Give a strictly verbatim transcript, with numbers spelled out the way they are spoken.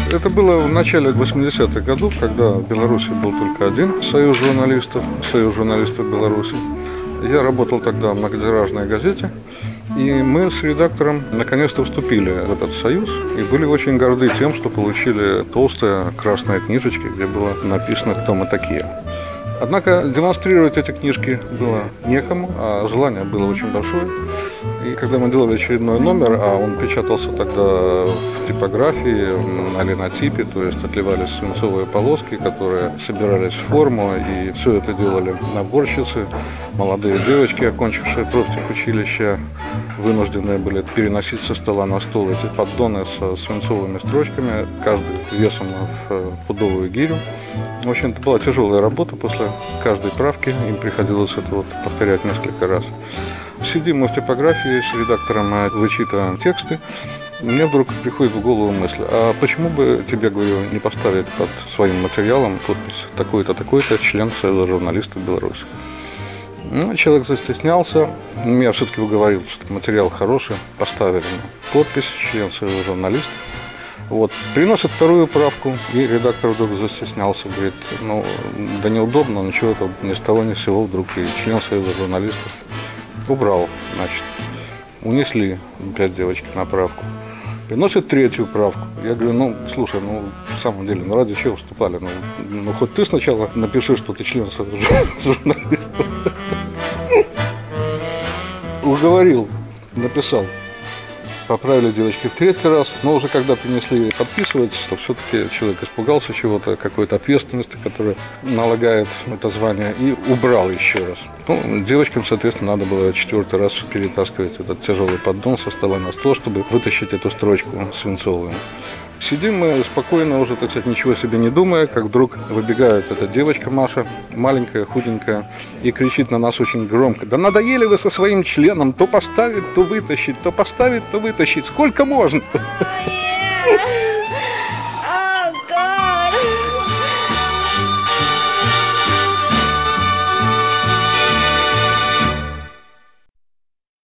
Это было в начале восьмидесятых годов, когда в Беларуси был только один союз журналистов, союз журналистов Беларуси. Я работал тогда в многотиражной газете, и мы с редактором наконец-то вступили в этот союз и были очень горды тем, что получили толстые красные книжечки, где было написано, кто мы такие. Однако демонстрировать эти книжки было некому, а желание было очень большое. И когда мы делали очередной номер, а он печатался тогда в типографии на линотипе, то есть отливались свинцовые полоски, которые собирались в форму, и все это делали наборщицы, молодые девочки, окончившие профтехучилище, вынуждены были переносить со стола на стол эти поддоны со свинцовыми строчками, каждый весом в пудовую гирю. В общем, это была тяжелая работа, после каждой правки им приходилось это вот повторять несколько раз. Сидим мы в типографии с редактором, вычитываем тексты. Мне вдруг приходит в голову мысль, а почему бы тебе, говорю, не поставить под своим материалом подпись такой-то, такой-то, член Союза журналистов Беларуси. Ну, человек застеснялся, меня все-таки уговорил, что материал хороший, поставили подпись, член Союза журналистов. Вот. Приносит вторую правку, и редактор вдруг застеснялся, говорит, ну, да неудобно, ничего, это ни с того ни с сего вдруг и член Союза журналистов. Убрал, значит, унесли пять девочек на правку. Приносит третью правку. Я говорю, ну, слушай, ну, в самом деле, ну, ради чего вступали? Ну, ну хоть ты сначала напиши, что ты член Союза журналистов. Уговорил, написал. Поправили девочки в третий раз, но уже когда принесли подписывать, то все-таки человек испугался чего-то, какой-то ответственности, которая налагает это звание, и убрал еще раз. Ну, девочкам, соответственно, надо было четвертый раз перетаскивать этот тяжелый поддон со стола на стол, чтобы вытащить эту строчку свинцовую. Сидим мы спокойно уже, так сказать, ничего себе не думая, как вдруг выбегает эта девочка Маша, маленькая, худенькая, и кричит на нас очень громко: да надоели вы со своим членом, то поставить, то вытащить, то поставить, то вытащить, сколько можно-то?